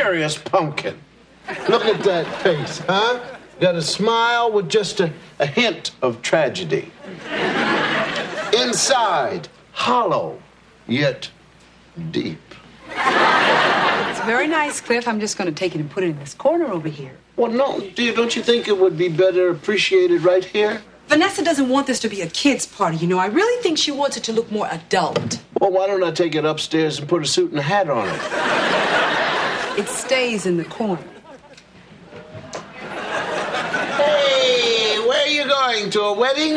serious pumpkin. Look at that face, huh? Got a smile with just a hint of tragedy. Inside, hollow, yet deep. It's very nice, Cliff. I'm just going to take it and put it in this corner over here. Well, no, dear, don't you think it would be better appreciated right here? Vanessa doesn't want this to be a kid's party, you know. I really think she wants it to look more adult. Well, why don't I take it upstairs and put a suit and a hat on it? It stays in the corner. Hey, where are you going? To a wedding?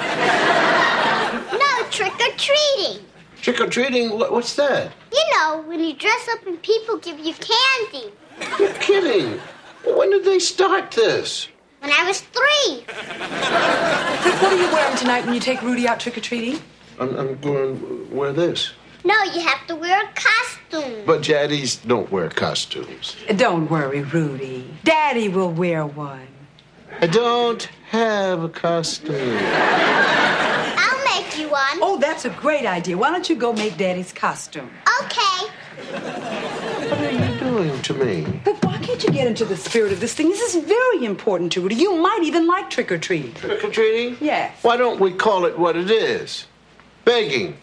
No, trick-or-treating. Trick-or-treating? What's that? You know, when you dress up and people give you candy. You're kidding. When did they start this? When I was 3. Cliff, what are you wearing tonight when you take Rudy out trick-or-treating? I'm going to wear this. No, you have to wear a costume. But daddies don't wear costumes. Don't worry, Rudy. Daddy will wear one. I don't have a costume. I'll make you one. Oh, that's a great idea. Why don't you go make Daddy's costume? Okay. What are you doing to me? But why can't you get into the spirit of this thing? This is very important to Rudy. You might even like trick-or-treating. Trick-or-treating? Yes. Why don't we call it what it is? Begging.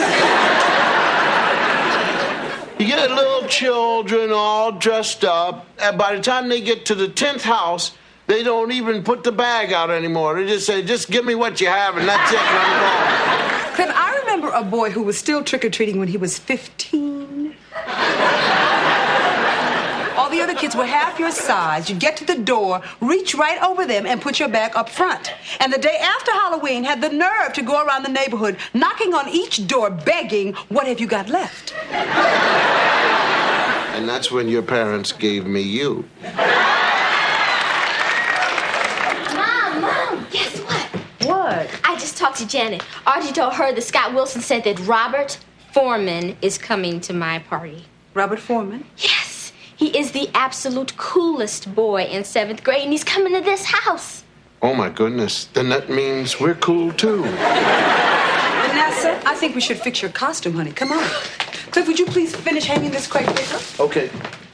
You get little children all dressed up, and by the time they get to the 10th house, they don't even put the bag out anymore. They just say, just give me what you have, and that's it, and I'm gone. Cliff, I remember a boy who was still trick-or-treating when he was 15. All the other kids were half your size. You'd get to the door, reach right over them, and put your bag up front. And the day after Halloween, had the nerve to go around the neighborhood, knocking on each door, begging, what have you got left? And that's when your parents gave me you. Mom, guess what? What? I just talked to Janet. Archie told her that Scott Wilson said that Robert Foreman is coming to my party. Robert Foreman? Yes. He is the absolute coolest boy in 7th grade, and he's coming to this house. Oh, my goodness. Then that means we're cool, too. Vanessa, I think we should fix your costume, honey. Come on. Cliff, would you please finish hanging this crepe paper? Okay.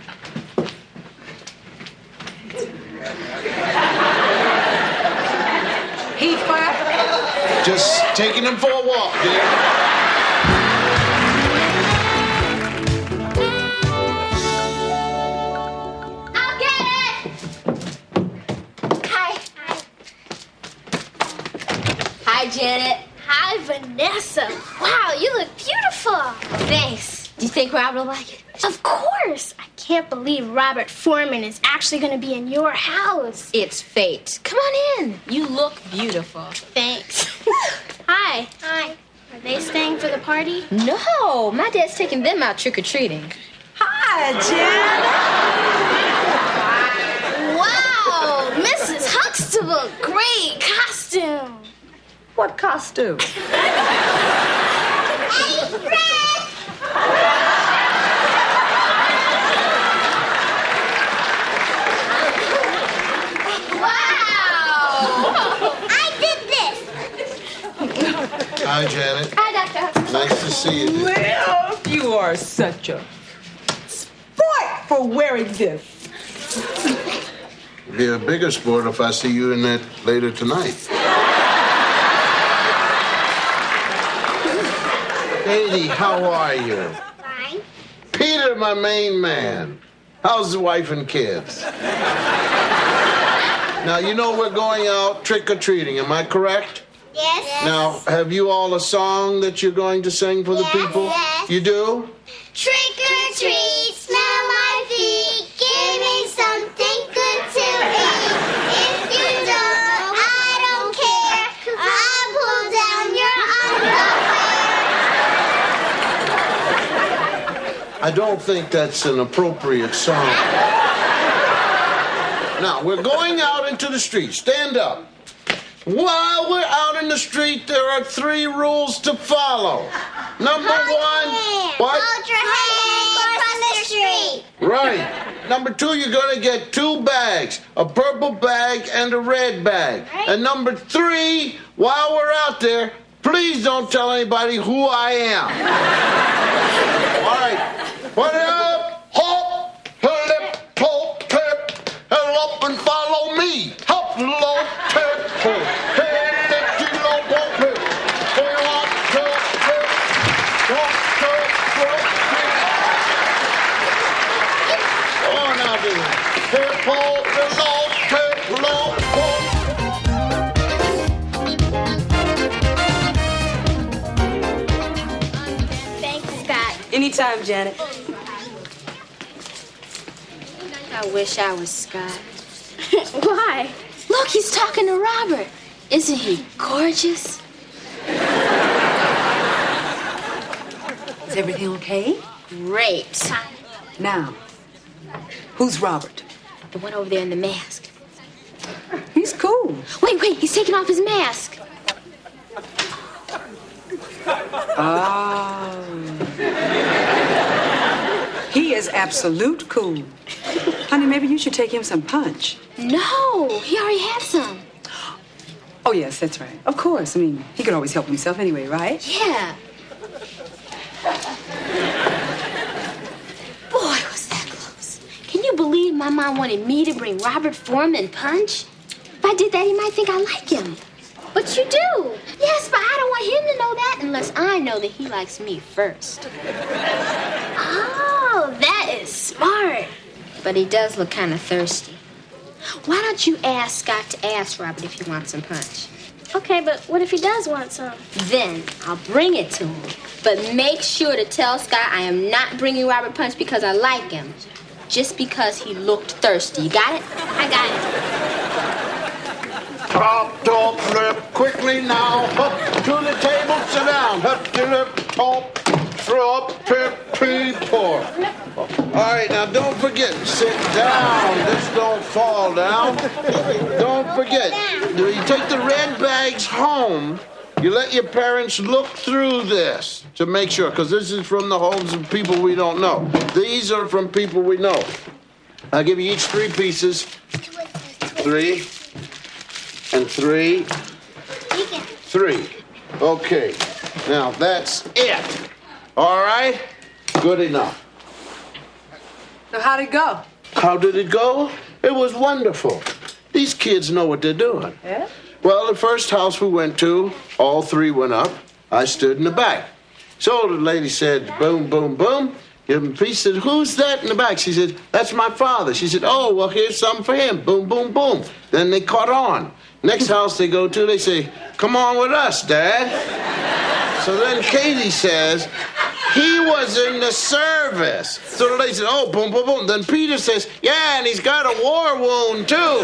Heathcliff? Just taking him for a walk, dear. Hi, Janet. Hi, Vanessa. Wow, you look beautiful. Thanks. Do you think Robert will like it? Of course. I can't believe Robert Foreman is actually going to be in your house. It's fate. Come on in. You look beautiful. Thanks. Hi. Hi. Are they staying for the party? No, my dad's taking them out trick-or-treating. Hi, Janet. Wow, Mrs. Huxtable, great costume. What costume? Hey, Fred! Wow! I did this. Hi, Janet. Hi, Dr. Huxtable. Nice to see you, dear. Well, you are such a sport for wearing this. It'll be a bigger sport if I see you in that later tonight. Katie, how are you? Fine. Peter, my main man. How's the wife and kids? Now, you know we're going out trick-or-treating, am I correct? Yes. Now, have you all a song that you're going to sing for the people? Yes. You do? Trick or treat, smell my feet, give me something good to eat. If you don't, I don't care, 'cause I'll pull down your underwear. I don't think that's an appropriate song. Now, we're going out into the street. Stand up. While we're out in the street, there are 3 rules to follow. Number 1, what? Hold your hand across the street. Right. Number 2, you're going to get 2 bags, a purple bag and a red bag. Right. And number 3, while we're out there, please don't tell anybody who I am. All right. Put it up. Hop. Put it up. up and follow me. Hop, low, tip, ho. Hey, tip, low, ho, hey. Hey, hop, tip, tip. Hop, tip, tip, tip. Oh, now do it. Tip, ho, low, tip, low, ho. Thanks, Scott. Anytime, Janet. I wish I was Scott. Why? Look, he's talking to Robert. Isn't he gorgeous? Is everything okay? Great. Now, who's Robert? The one over there in the mask. He's cool. Wait, he's taking off his mask. Oh. He is absolute cool. Honey, maybe you should take him some punch. No, he already had some. Oh, yes, that's right. Of course. I mean, he could always help himself anyway, right? Yeah. Boy, was that close. Can you believe my mom wanted me to bring Robert Foreman punch? If I did that, he might think I like him. But you do. Yes, but I don't want him to know that unless I know that he likes me first. Oh, that is smart. But he does look kind of thirsty. Why don't you ask Scott to ask Robert if he wants some punch? Okay, but what if he does want some? Then I'll bring it to him. But make sure to tell Scott I am not bringing Robert punch because I like him. Just because he looked thirsty. You got it? I got it. Top, top, flip, quickly now. Up to the table, sit down. Up to the top, drop, trip, tree, pour. All right, now don't forget, sit down. Just don't fall down. Don't forget, you take the red bags home. You let your parents look through this to make sure, because this is from the homes of people we don't know. These are from people we know. I'll give you each 3 pieces. 3 and 3. 3. Okay. Now that's it. All right? Good enough. So how'd it go? How did it go? It was wonderful. These kids know what they're doing. Yeah? Well, the first house we went to, all 3 went up. I stood in the back. So the lady said, boom, boom, boom. Give him a piece. Said, who's that in the back? She said, that's my father. She said, oh, well, here's something for him. Boom, boom, boom. Then they caught on. Next house they go to, they say, come on with us, Dad. So then Katie says, he was in the service. So the lady said, oh, boom, boom, boom. Then Peter says, yeah, and he's got a war wound, too.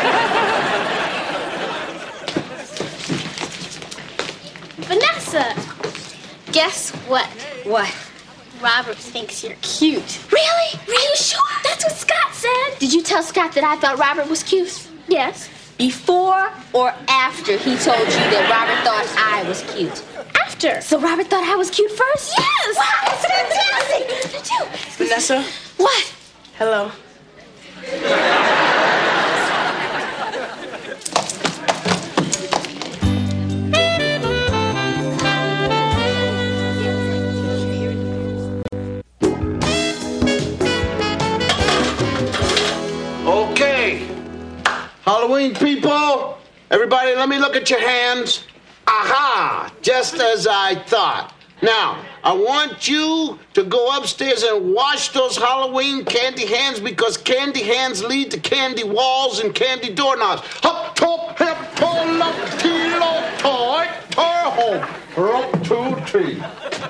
Vanessa! Guess what? What? Robert thinks you're cute. Really? Are you sure? That's what Scott said. Did you tell Scott that I thought Robert was cute? Yes. Before or after he told you that Robert thought I was cute? After. So Robert thought I was cute first? Yes! Wow, that's fantastic! Did you? Vanessa? What? Hello. Okay. Halloween people, everybody, let me look at your hands. Aha! Just as I thought. Now, I want you to go upstairs and wash those Halloween candy hands because candy hands lead to candy walls and candy doorknobs. Hop, top, hip, pull up, tilo, toy, tar, home. Up, 2, 3.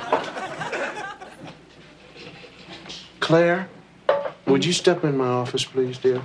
Claire, would you step in my office, please, dear?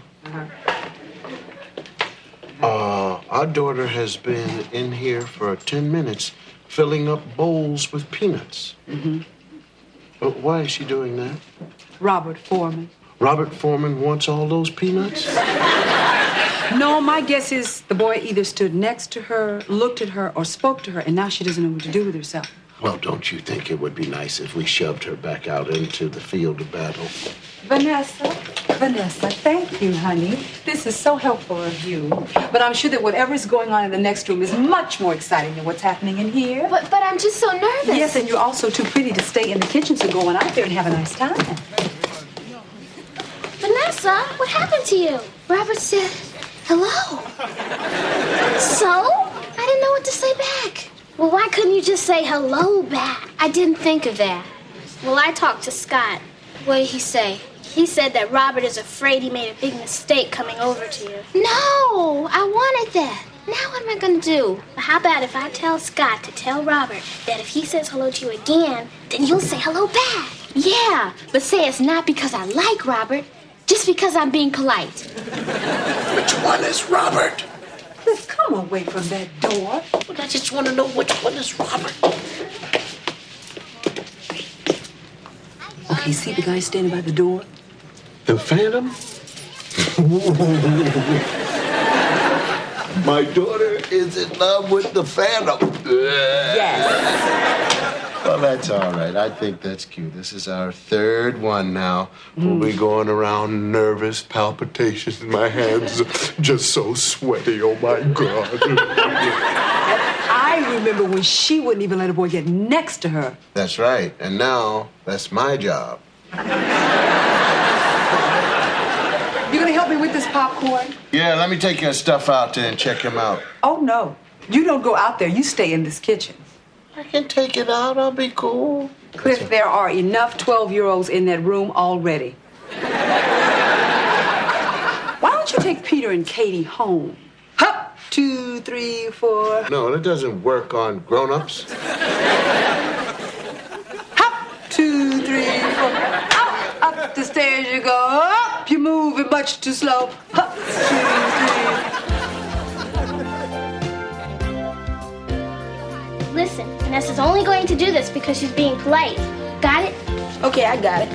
Our daughter has been in here for 10 minutes filling up bowls with peanuts. Mm-hmm. But why is she doing that? Robert Foreman. Robert Foreman wants all those peanuts? No, my guess is the boy either stood next to her, looked at her, or spoke to her, and now she doesn't know what to do with herself. Well, don't you think it would be nice if we shoved her back out into the field of battle? Vanessa, thank you, honey. This is so helpful of you. But I'm sure that whatever's going on in the next room is much more exciting than what's happening in here. But I'm just so nervous. Yes, and you're also too pretty to stay in the kitchen, so go on out there and have a nice time. Vanessa! Vanessa, what happened to you? Robert said hello. So? I didn't know what to say back. Well, why couldn't you just say hello back? I didn't think of that. Well, I talked to Scott. What did he say? He said that Robert is afraid he made a big mistake coming over to you. No, I wanted that. Now what am I going to do? How about if I tell Scott to tell Robert that if he says hello to you again, then you'll say hello back? Yeah, but say it's not because I like Robert, just because I'm being polite. Which one is Robert? Let's come away from that door. But I just want to know which one is Robert. Okay, see the guy standing by the door? The Phantom? My daughter is in love with the Phantom. Yes. Well, that's all right. I think that's cute. This is our third one now. We'll be going around nervous, palpitations, my hands just so sweaty. Oh, my God. I remember when she wouldn't even let a boy get next to her. That's right. And now, that's my job. You gonna help me with this popcorn? Yeah, let me take your stuff out there and check him out. Oh, no. You don't go out there. You stay in this kitchen. I can take it out. I'll be cool. Cliff, there are enough 12-year-olds in that room already. Why don't you take Peter and Katie home? Hup, 2, 3, 4. No, that doesn't work on grown-ups. Hop, 2, 3, 4. Up the stairs you go. Up, you're moving much too slow. Hop, 2, 3. Listen, Vanessa's only going to do this because she's being polite. Got it? Okay, I got it.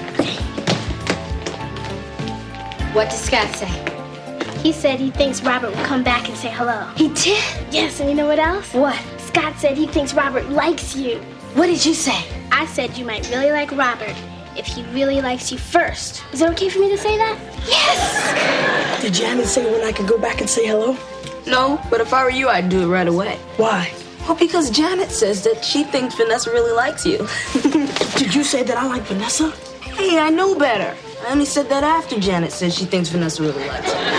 What did Scott say? He said he thinks Robert will come back and say hello. He did? Yes, and you know what else? What? Scott said he thinks Robert likes you. What did you say? I said you might really like Robert if he really likes you first. Is it okay for me to say that? Yes! Did Janet say when I could go back and say hello? No, but if I were you, I'd do it right away. Why? Well, because Janet says that she thinks Vanessa really likes you. Did you say that I like Vanessa? Hey, I know better. I only said that after Janet said she thinks Vanessa really likes her.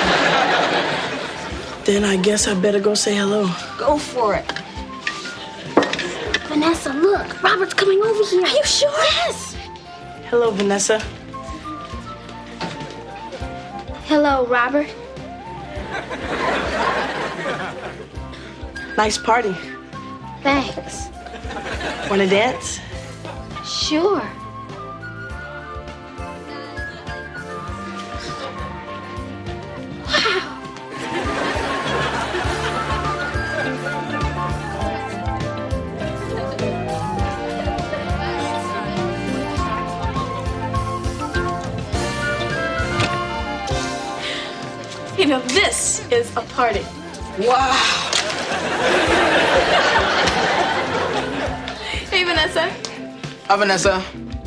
Then I guess I better go say hello. Go for it. Vanessa, look. Robert's coming over here. Are you sure? Yes. Hello, Vanessa. Hello, Robert. Nice party. Thanks. Wanna dance? Sure. You know, this is a party. Wow. Hey, Vanessa. Hi, Vanessa.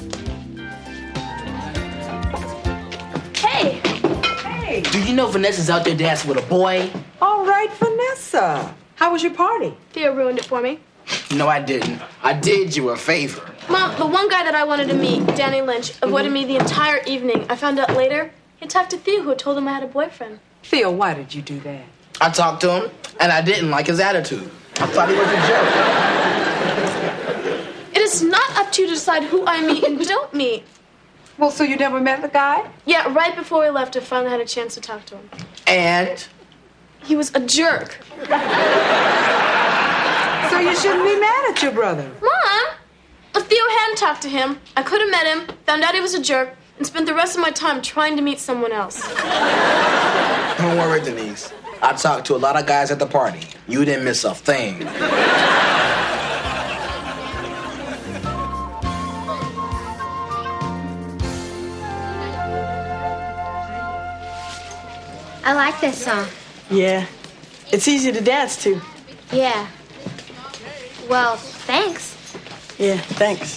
Hey. Hey. Do you know Vanessa's out there dancing with a boy? All right, Vanessa. How was your party? Theo ruined it for me. No, I didn't. I did you a favor. Mom, the one guy that I wanted to meet, Danny Lynch, avoided me the entire evening. I found out later he talked to Theo, who told him I had a boyfriend. Theo, why did you do that? I talked to him, and I didn't like his attitude. I thought he was a jerk. It is not up to you to decide who I meet and don't meet. Well, so you never met the guy? Yeah, right before we left, I finally had a chance to talk to him. And? He was a jerk. So you shouldn't be mad at your brother. Mom! If Theo hadn't talked to him, I could have met him, found out he was a jerk, and spent the rest of my time trying to meet someone else. Don't worry, Denise. I talked to a lot of guys at the party. You didn't miss a thing. I like this song. Yeah. It's easy to dance to. Yeah. Well, thanks. Yeah, thanks.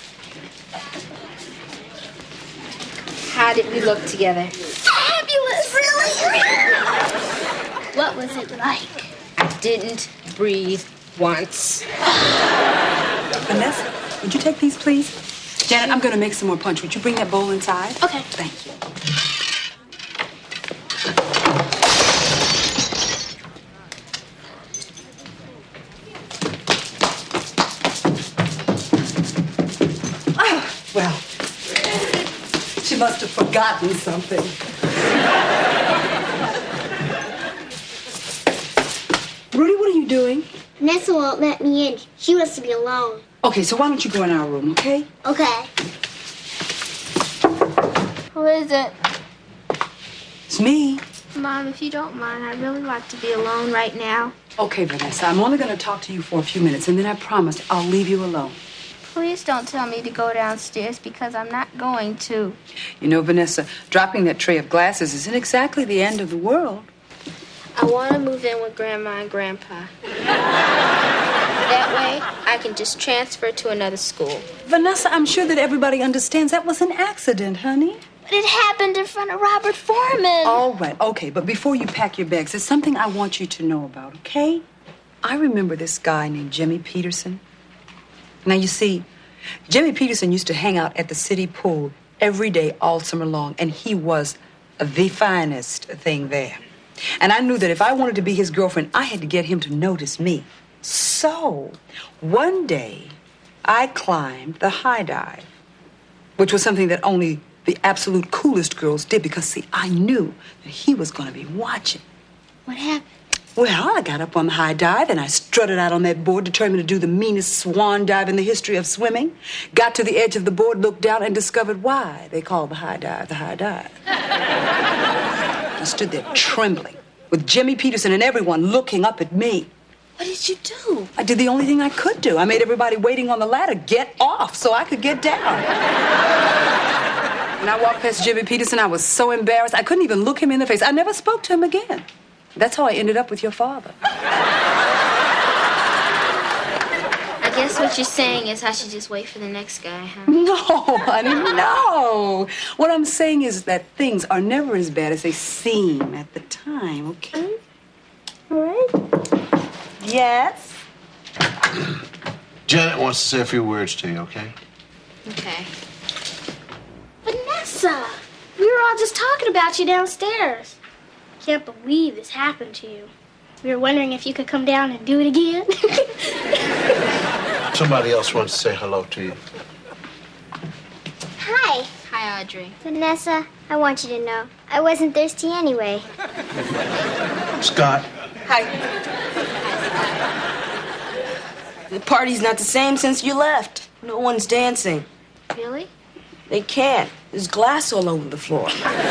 How did we look together? Fabulous! Really? What was it like? I didn't breathe once. Vanessa, would you take these, please? Janet, I'm going to make some more punch. Would you bring that bowl inside? Okay. Thank you. must have forgotten something. Rudy, what are you doing? Vanessa won't let me in. She wants to be alone. Okay, so why don't you go in our room, okay? Okay. Who is it? It's me. Mom, if you don't mind, I'd really like to be alone right now. Okay, Vanessa, I'm only going to talk to you for a few minutes, and then I promise I'll leave you alone. Please don't tell me to go downstairs because I'm not going to. You know, Vanessa, dropping that tray of glasses isn't exactly the end of the world. I want to move in with Grandma and Grandpa. That way, I can just transfer to another school. Vanessa, I'm sure that everybody understands that was an accident, honey. But it happened in front of Robert Foreman. All right, okay, but before you pack your bags, there's something I want you to know about, okay? I remember this guy named Jimmy Peterson. Now, you see, Jimmy Peterson used to hang out at the city pool every day all summer long, and he was the finest thing there. And I knew that if I wanted to be his girlfriend, I had to get him to notice me. So, one day, I climbed the high dive, which was something that only the absolute coolest girls did because, see, I knew that he was going to be watching. What happened? Well, I got up on the high dive and I strutted out on that board, determined to do the meanest swan dive in the history of swimming. Got to the edge of the board, looked down, and discovered why they called the high dive the high dive. I stood there trembling, with Jimmy Peterson and everyone looking up at me. What did you do? I did the only thing I could do. I made everybody waiting on the ladder get off so I could get down. When I walked past Jimmy Peterson, I was so embarrassed, I couldn't even look him in the face. I never spoke to him again. That's how I ended up with your father. I guess what you're saying is I should just wait for the next guy, huh? No, honey, no. What I'm saying is that things are never as bad as they seem at the time, okay? All right? Yes? Janet wants to say a few words to you, okay? Okay. Vanessa, we were all just talking about you downstairs. Can't believe this happened to you. We were wondering if you could come down and do it again. Somebody else wants to say hello to you. Hi. Hi, Audrey. Vanessa, I want you to know, I wasn't thirsty anyway. Scott. Hi. The party's not the same since you left. No one's dancing. Really? They can't. There's glass all over the floor.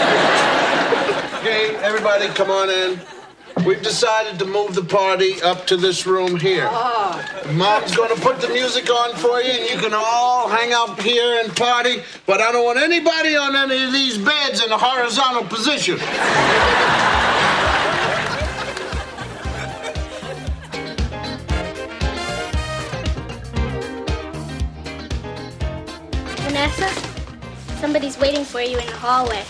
Okay, everybody come on in. We've decided to move the party up to this room here. Mom's going to put the music on for you, and you can all hang out here and party, but I don't want anybody on any of these beds in a horizontal position. Vanessa, somebody's waiting for you in the hallway.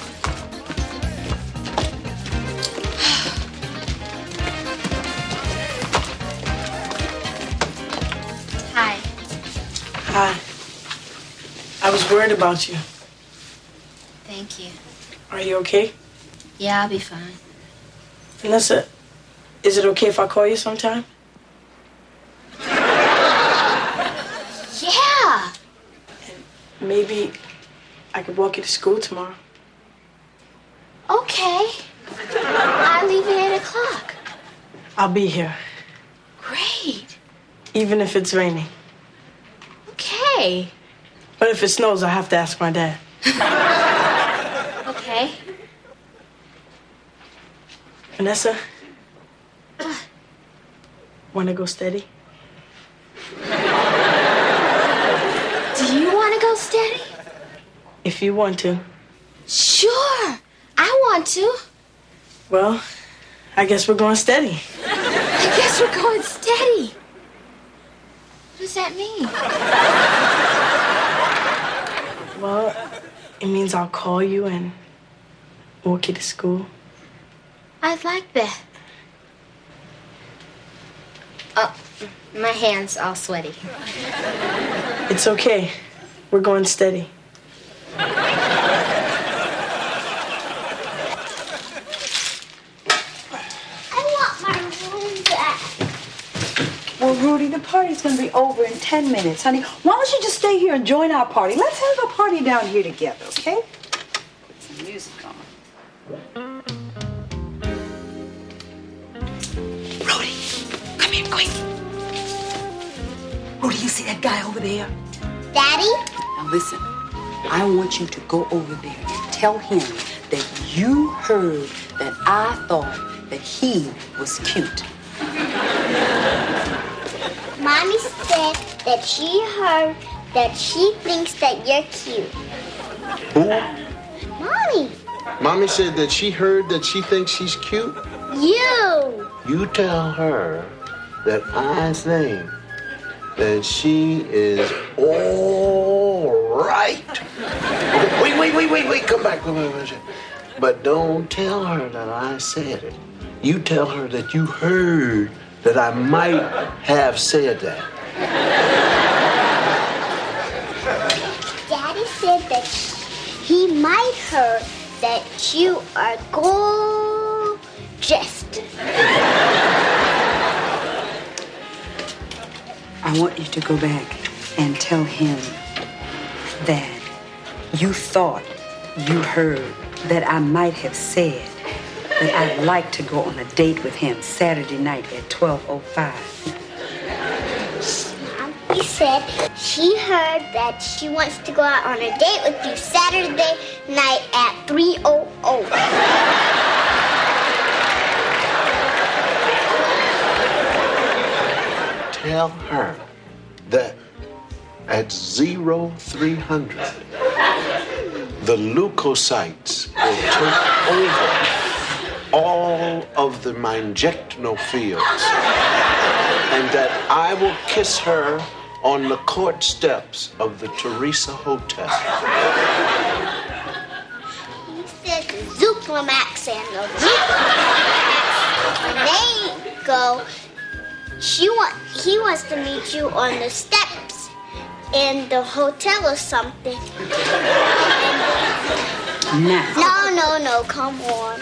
Hi. Hi. I was worried about you. Thank you. Are you okay? Yeah, I'll be fine. Vanessa, is it okay if I call you sometime? Yeah. Maybe I could walk you to school tomorrow. Okay. I leave at 8 o'clock. I'll be here, Great. even if it's raining. Okay. But if it snows, I have to ask my dad. Okay. Vanessa, want to go steady? Do you want to go steady? If you want to. Sure. I want to. Well, I guess we're going steady. I guess we're going steady. What does that mean? Well, it means I'll call you and walk you to school. I'd like that. Oh, my hand's all sweaty. It's okay. We're going steady. I want my room back. Well, Rudy, the party's going to be over in 10 minutes, honey. Why don't you just stay here and join our party? Let's have a party down here together, okay? quick. Rudy, you see that guy over there? Daddy? Now listen, I want you to go over there and tell him that you heard that I thought that he was cute. Mommy said that she heard that she thinks that you're cute. Who? Mommy. Mommy said that she heard that she thinks she's cute. You. You tell her that I think that she is all right. Wait, come back. But don't tell her that I said it. You tell her that you heard that I might have said that. Daddy said that he might heard that you are gorgeous. I want you to go back and tell him that you thought you heard that I might have said that I'd like to go on a date with him Saturday night at 12:05. Mommy said she heard that she wants to go out on a date with you Saturday night at 3:00. Tell her that at 0300, the leukocytes will take over all of the meningeal fields, and that I will kiss her on the court steps of the Teresa Hotel. He said the Zooklamax and the Zooklamax. When they go, he wants to meet you on the steps in the hotel or something. Now. No, come on.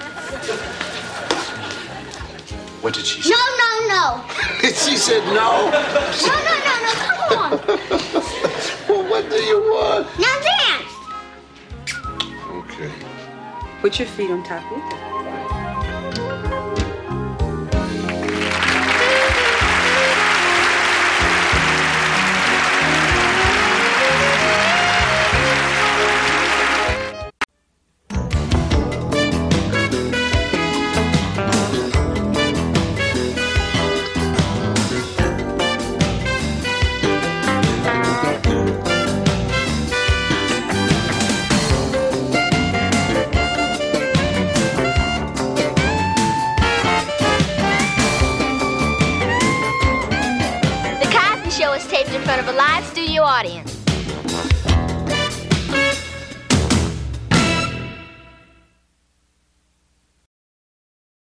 What did she say? No. She said no. No, come on. Well, what do you want? Now dance. Okay. Put your feet on top of it. Show is taped in front of a live studio audience.